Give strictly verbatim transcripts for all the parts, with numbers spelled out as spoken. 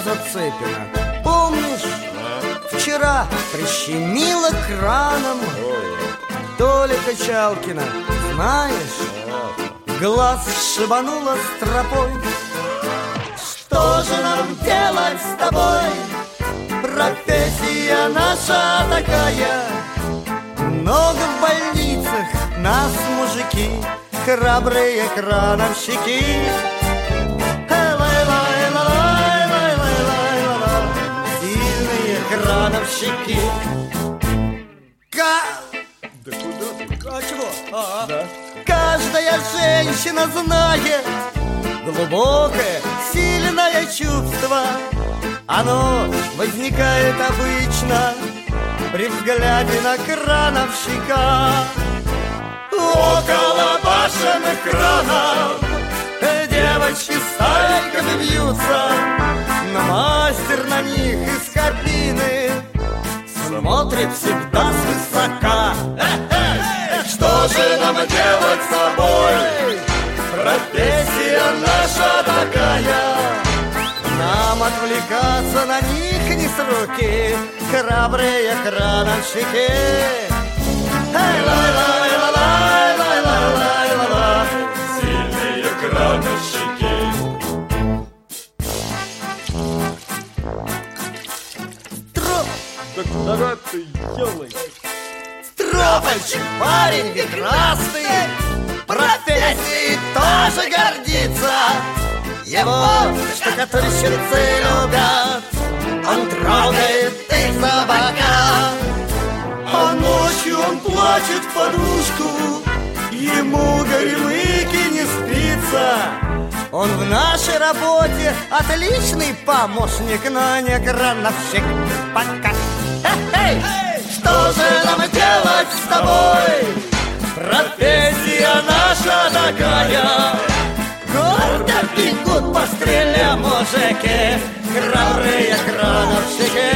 Зацепина. Помнишь, вчера прищемила краном Толя Качалкина, знаешь? Глаз шибанула стропой. Что же нам делать с тобой? Профессия наша такая. Много в больницах нас мужики, храбрые крановщики. Сильные крановщики. Ка... Да куда ты? А чего? А, да. Каждая женщина знает глубокое, сильное чувство. Оно возникает обычно при взгляде на крановщика. Около башенных кранов девочки стайками бьются, но мастер на них из кабины смотрит всегда свысока. Что же нам делать с собой? Профессия наша такая. Нам отвлекаться на них не с руки, храбрые крановщики. Сильные крановщики. Строп! Да куда ты, елой? Стропольчик, парень прекрасный, профессией тоже гордится. Его штукатурщицы любят, он трогает их за бока. А ночью он плачет в подушку, ему горемыки не спится. Он в нашей работе отличный помощник, но не крановщик пока. Эй, что же нам делать с тобой? Профессия наша такая. Гордо бегут по стреле мужики, храбрые крановщики.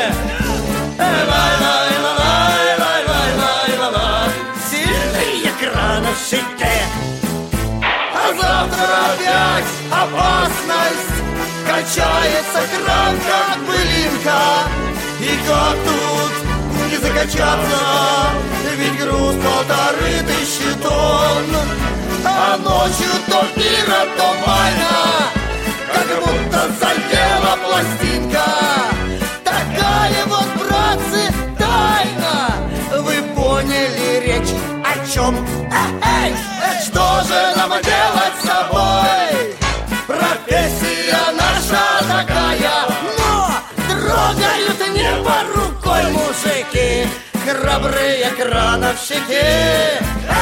Сильные крановщики. А завтра опять опасность. Качается кран, как былинка. И как тут не закачаться? Ведь груз полторы тысячи тонн. А ночью то пира, то майна, как будто задела пластинка. Такая вот, братцы, тайна. Вы поняли речь о чем? Эй, что же нам делать с собой? Профессия наша такая. Но трогают небо рукой мужики, храбрые крановщики.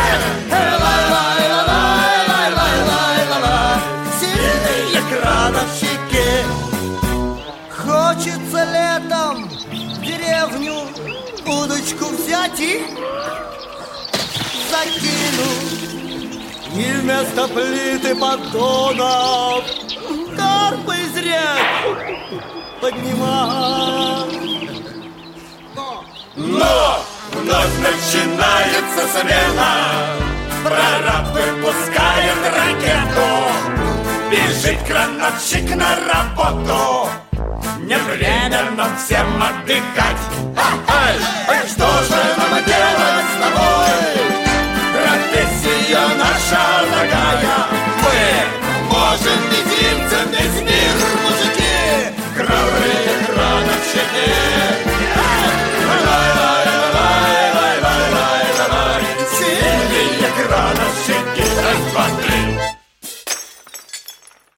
Сильные крановщики. Хочется летом в деревню удочку взять и закину. И вместо плиты поддонов карпы из рек поднимать. Но вновь начинается смена. Прораб выпускает ракету. Бежит крановщик на работу. Не время нам всем отдыхать.